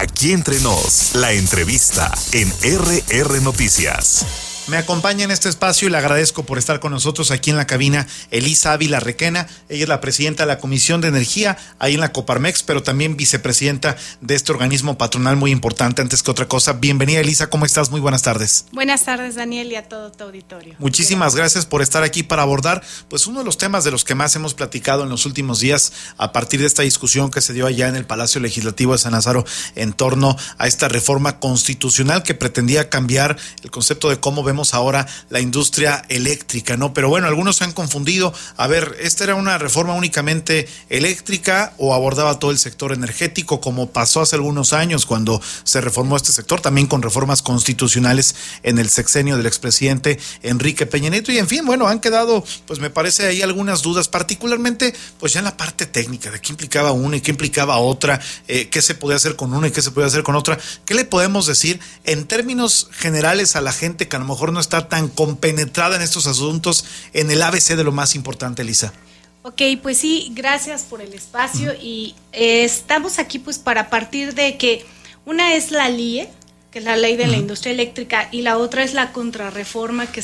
Aquí entre nos, la entrevista en RR Noticias. Me acompaña en este espacio y le agradezco por estar con nosotros aquí en la cabina Elisa Ávila Requena. Ella es la presidenta de la Comisión de Energía ahí en la Coparmex, pero también vicepresidenta de este organismo patronal muy importante. Antes que otra cosa, bienvenida Elisa, ¿cómo estás? Muy buenas tardes. Buenas tardes, Daniel, y a todo tu auditorio. Muchísimas gracias por estar aquí para abordar pues uno de los temas de los que más hemos platicado en los últimos días a partir de esta discusión que se dio allá en el Palacio Legislativo de San Lázaro en torno a esta reforma constitucional que pretendía cambiar el concepto de cómo vemos ahora la industria eléctrica, ¿no? Pero bueno, algunos se han confundido. A ver, ¿esta era una reforma únicamente eléctrica o abordaba todo el sector energético, como pasó hace algunos años cuando se reformó este sector, también con reformas constitucionales en el sexenio del expresidente Enrique Peña Nieto? Y en fin, bueno, han quedado, pues me parece ahí algunas dudas, particularmente pues ya en la parte técnica, de qué implicaba una y qué implicaba otra, qué se podía hacer con una y qué se podía hacer con otra. ¿Qué le podemos decir en términos generales a la gente que a lo mejor no está tan compenetrada en estos asuntos, en el ABC de lo más importante, Elisa? Ok, pues sí, gracias por el espacio. Y estamos aquí pues para partir de que una es la LIE, que es la Ley de la Industria Eléctrica, y la otra es la contrarreforma que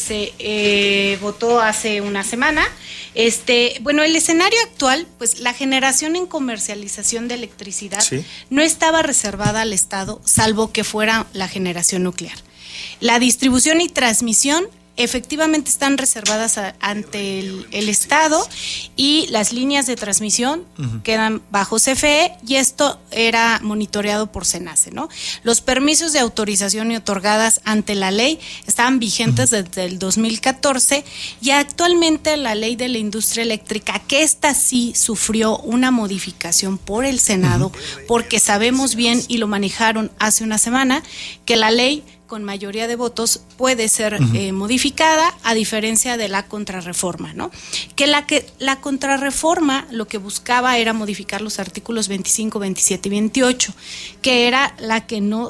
se votó hace una semana. Bueno, el escenario actual, pues la generación en comercialización de electricidad no estaba reservada al Estado, salvo que fuera la generación nuclear. La distribución y transmisión efectivamente están reservadas ante el Estado, y las líneas de transmisión quedan bajo CFE, y esto era monitoreado por SENACE, ¿no? Los permisos de autorización y otorgadas ante la ley estaban vigentes desde el 2014, y actualmente la Ley de la Industria Eléctrica, que esta sí sufrió una modificación por el Senado, porque sabemos bien, y lo manejaron hace una semana, que la ley con mayoría de votos puede ser modificada, a diferencia de la contrarreforma, ¿no? Que la contrarreforma lo que buscaba era modificar los artículos 25, 27 y 28, que era la que no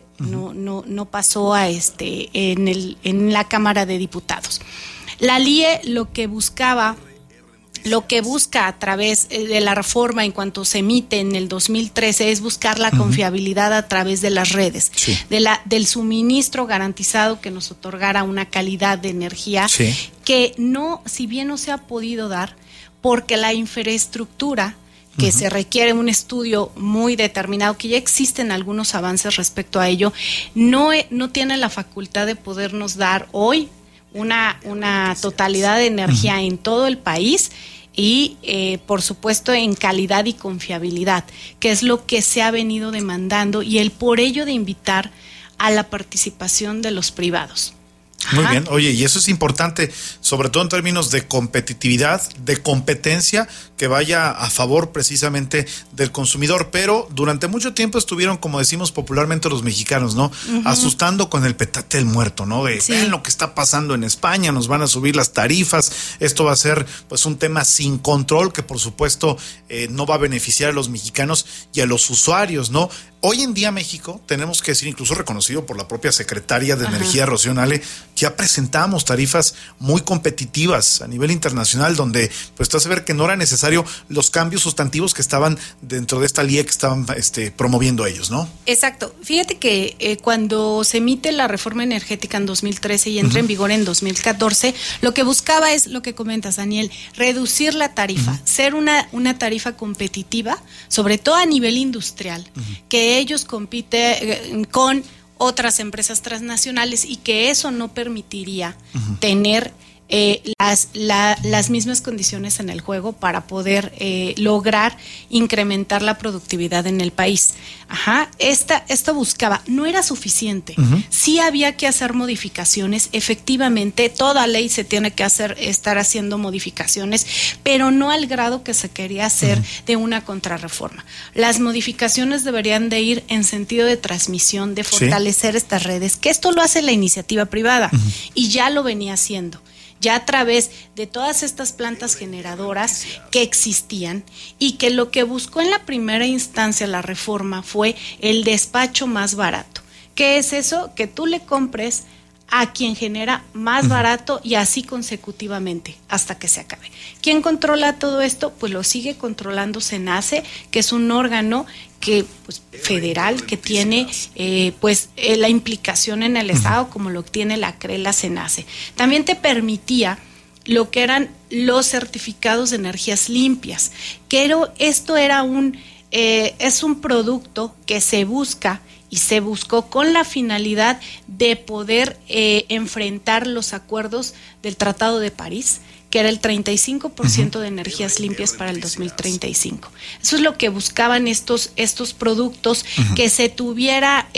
pasó a en la Cámara de Diputados. La LIE lo que busca a través de la reforma en cuanto se emite en el 2013 es buscar la confiabilidad a través de las redes, del suministro garantizado que nos otorgara una calidad de energía que no, si bien no se ha podido dar, porque la infraestructura que se requiere un estudio muy determinado, que ya existen algunos avances respecto a ello, no tiene la facultad de podernos dar hoy una totalidad de energía en todo el país, y por supuesto en calidad y confiabilidad, que es lo que se ha venido demandando, y el por ello de invitar a la participación de los privados. Muy bien, oye, y eso es importante, sobre todo en términos de competitividad, de competencia, que vaya a favor precisamente del consumidor. Pero durante mucho tiempo estuvieron, como decimos popularmente los mexicanos, ¿no? Asustando con el petate del muerto, ¿no? Vean lo que está pasando en España, nos van a subir las tarifas, esto va a ser pues un tema sin control que por supuesto no va a beneficiar a los mexicanos y a los usuarios, ¿no? Hoy en día México, tenemos que decir, incluso reconocido por la propia secretaria de Energía, Rocío Nale, ya presentamos tarifas muy competitivas a nivel internacional, donde pues te hace ver que no era necesario los cambios sustantivos que estaban dentro de esta ley que estaban promoviendo ellos, ¿no? Exacto. Fíjate que cuando se emite la reforma energética en 2013 y entra en vigor en 2014, lo que buscaba es lo que comentas, Daniel, reducir la tarifa, ser una tarifa competitiva, sobre todo a nivel industrial, que ellos compiten con otras empresas transnacionales, y que eso no permitiría tener las mismas condiciones en el juego para poder lograr incrementar la productividad en el país. Esto buscaba, no era suficiente. Sí había que hacer modificaciones, efectivamente, toda ley se tiene que estar haciendo modificaciones, pero no al grado que se quería hacer de una contrarreforma. Las modificaciones deberían de ir en sentido de transmisión, de fortalecer estas redes, que esto lo hace la iniciativa privada, y ya lo venía haciendo. Ya a través de todas estas plantas generadoras que existían, y que lo que buscó en la primera instancia la reforma fue el despacho más barato. ¿Qué es eso? Que tú le compres a quien genera más barato, y así consecutivamente hasta que se acabe. ¿Quién controla todo esto? Pues lo sigue controlando SENACE, que es un órgano pues, federal, que tiene la implicación en el Estado, como lo tiene la CRE, la CENACE. También te permitía lo que eran los certificados de energías limpias, esto era es un producto que se busca y se buscó con la finalidad de poder enfrentar los acuerdos del Tratado de París, que era el 35% de energías limpias para el 2035. Eso es lo que buscaban estos productos, que se tuviera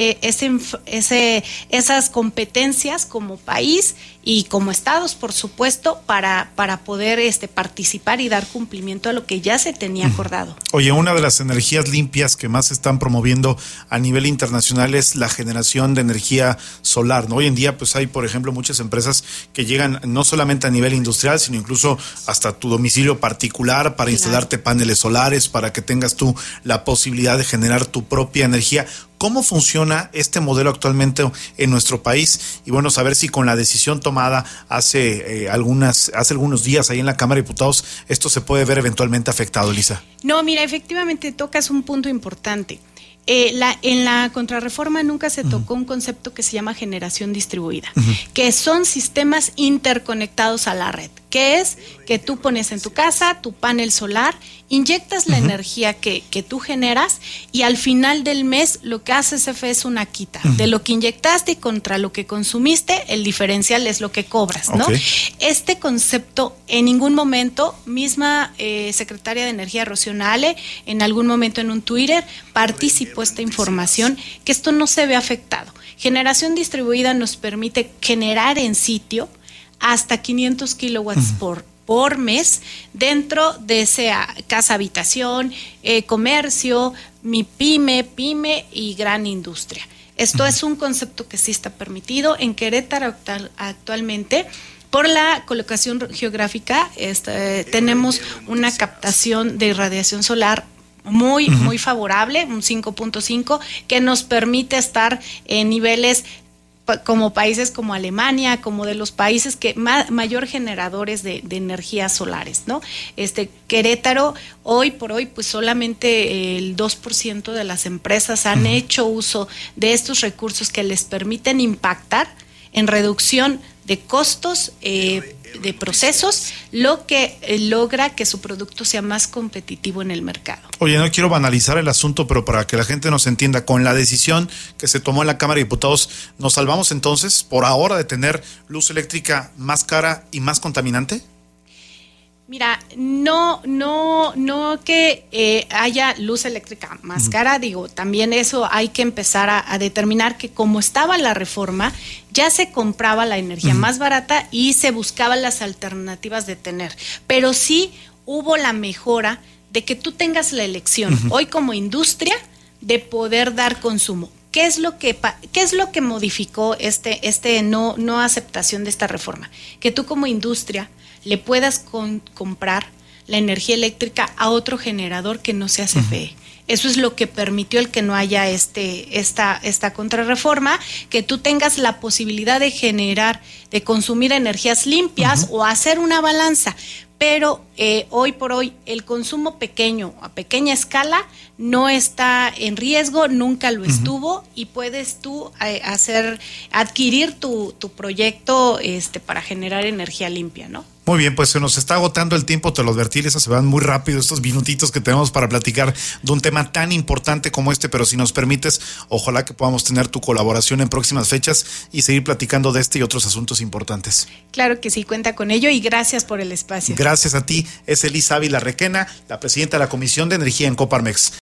esas competencias como país y como estados, por supuesto, para poder participar y dar cumplimiento a lo que ya se tenía acordado. Oye, una de las energías limpias que más se están promoviendo a nivel internacional es la generación de energía solar, ¿no? Hoy en día pues hay, por ejemplo, muchas empresas que llegan no solamente a nivel industrial, sino incluso hasta tu domicilio particular para instalarte paneles solares, para que tengas tú la posibilidad de generar tu propia energía. ¿Cómo funciona este modelo actualmente en nuestro país? Y bueno, saber si con la decisión tomada hace algunos días ahí en la Cámara de Diputados, esto se puede ver eventualmente afectado, Elisa. No, mira, efectivamente tocas un punto importante. En la contrarreforma nunca se tocó un concepto que se llama generación distribuida, que son sistemas interconectados a la red, que es que tú pones en tu casa tu panel solar, inyectas la energía que tú generas y al final del mes lo que hace CFE es una quita de lo que inyectaste y contra lo que consumiste, el diferencial es lo que cobras, ¿no? Okay. Este concepto en ningún momento, misma secretaria de Energía Rocío Nale, en algún momento en un Twitter participó esta información, que esto no se ve afectado. Generación distribuida nos permite generar en sitio hasta 500 kilowatts por mes dentro de esa casa habitación, comercio, pyme y gran industria. Esto es un concepto que sí está permitido en Querétaro actualmente. Por la colocación geográfica, tenemos una captación de irradiación solar muy favorable, un 5.5, que nos permite estar en niveles como países como Alemania, como de los países que mayor generadores de energías solares, ¿no? Querétaro, hoy por hoy, pues solamente el 2% de las empresas han hecho uso de estos recursos que les permiten impactar en reducción de costos de procesos, lo que logra que su producto sea más competitivo en el mercado. Oye, no quiero banalizar el asunto, pero para que la gente nos entienda, con la decisión que se tomó en la Cámara de Diputados, ¿nos salvamos entonces por ahora de tener luz eléctrica más cara y más contaminante? Mira, no que haya luz eléctrica más cara, digo, también eso hay que empezar a determinar que como estaba la reforma, ya se compraba la energía más barata y se buscaban las alternativas de tener, pero sí hubo la mejora de que tú tengas la elección, hoy como industria, de poder dar consumo. ¿Qué es lo que modificó no aceptación de esta reforma? Que tú como industria le puedas comprar la energía eléctrica a otro generador que no sea CFE. Eso es lo que permitió el que no haya esta contrarreforma, que tú tengas la posibilidad de generar, de consumir energías limpias o hacer una balanza. Pero hoy por hoy el consumo pequeño, a pequeña escala, no está en riesgo, nunca lo estuvo, y puedes tú adquirir tu proyecto para generar energía limpia, ¿no? Muy bien, pues se nos está agotando el tiempo, te lo advertí, esas se van muy rápido estos minutitos que tenemos para platicar de un tema tan importante como pero si nos permites, ojalá que podamos tener tu colaboración en próximas fechas y seguir platicando de este y otros asuntos importantes. Claro que sí, cuenta con ello y gracias por el espacio. Gracias a ti, es Elisa Ávila Requena, la presidenta de la Comisión de Energía en Coparmex.